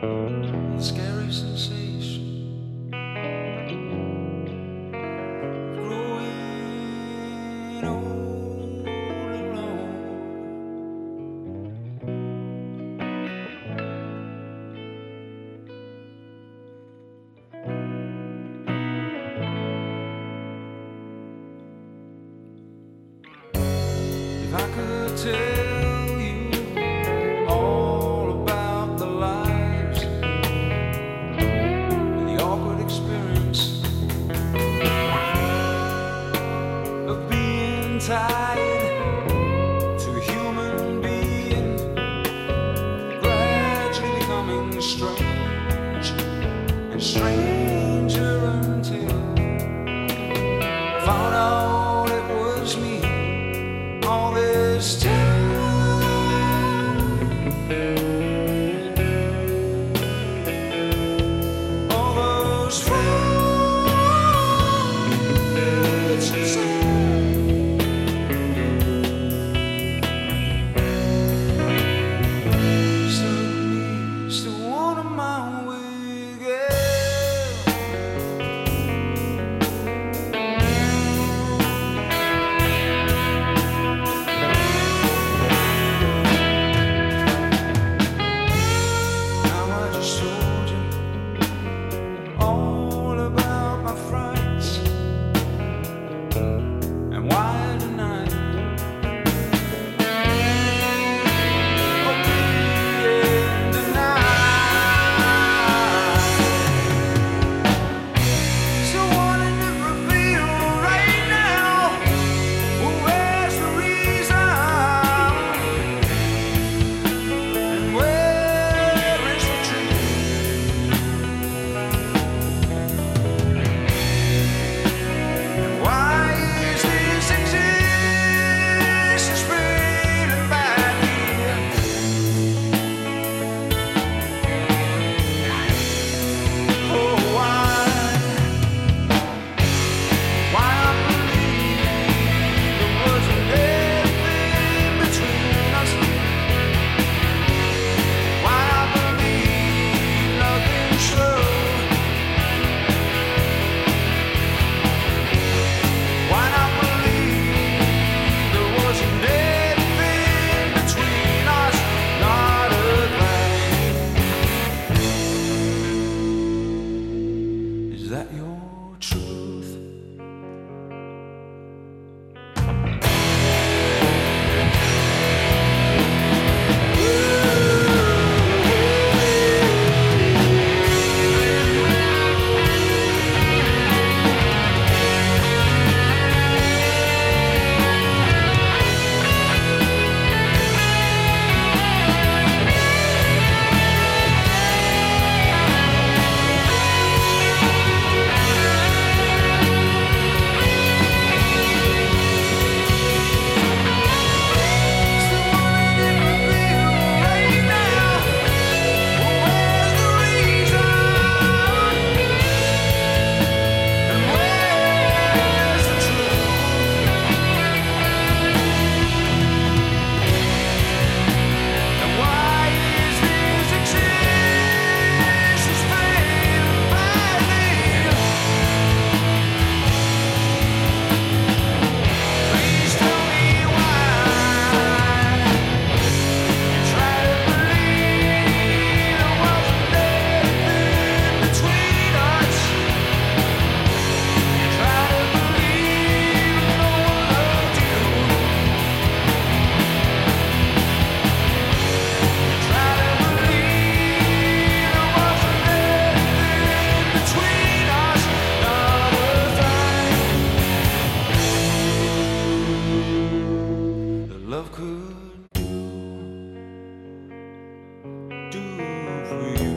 scary sensation of growing all alone. If I could tell you all about the lives and the awkward experience of being tied to a human being, gradually becoming strange and stranger until I found out it was me all this time. All those words you said, still one of my way, girl. Now I just told you all about my frights and why I denied or being denied. So wanting to reveal right now, where's the reason and where is the truth? And why is this existence feeling bad here? Oh, why I believe there wasn't anything between us. Why I believe nothing's true. Why I believe there wasn't anything between us, not a thing. Is that your truth? Love could do for you.